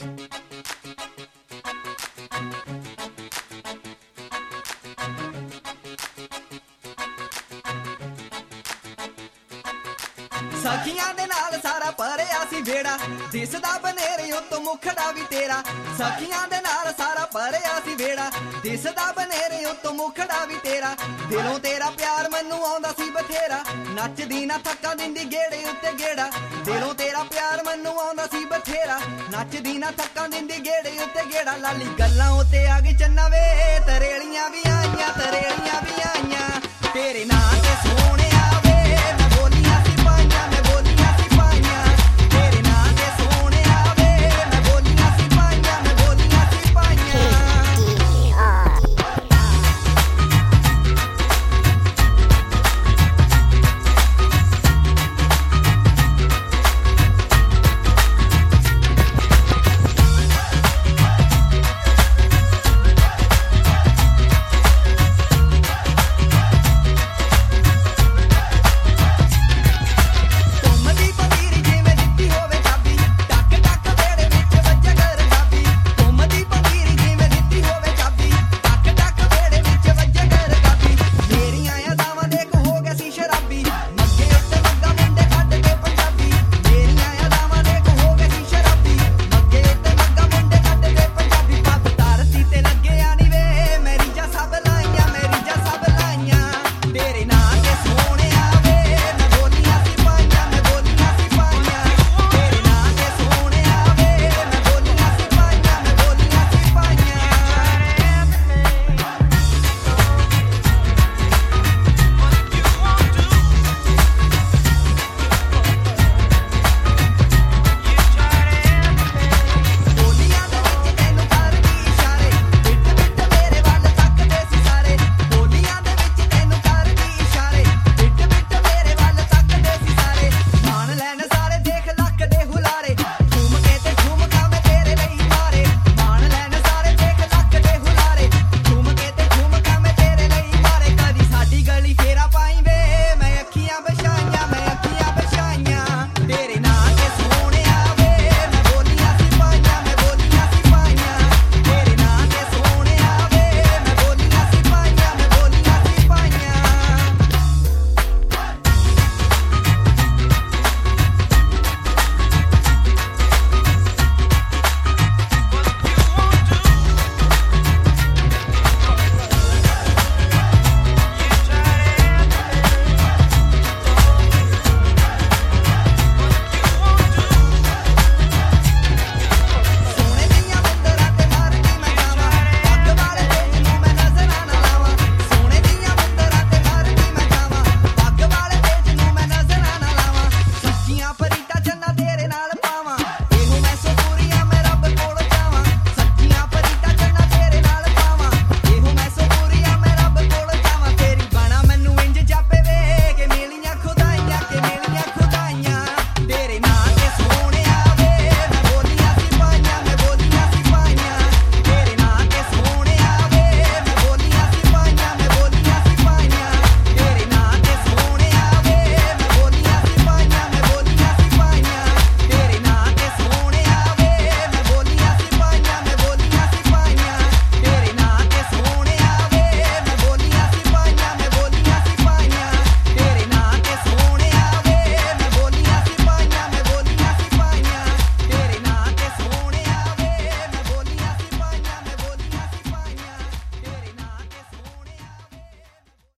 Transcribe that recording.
सखियां दे नाल सारा भरिया सी बेड़ा, दिसदा बनेरे उत्तों मुखड़ा भी तेरा। सखियां दे नाल सारा भरिया सी बेड़ा, दिसदा बनेरे उत्तों मुखड़ा भी तेरा। दिलों तेरा प्यार मैनू आउंदा सी बथेरा, नचदी ना थक्का दिंदी गेड़े उत्ते गेड़ा। दिलों तेरा प्यार मैनू आउंदा सी बथेरा, नचदी ना थक्का दिंदी गेड़े उत्ते गेड़ा। लाली गल्लां उत्ते आ गई चन्ना वे, तरेलियां भी आईयां, तरेलियां भी आईयां।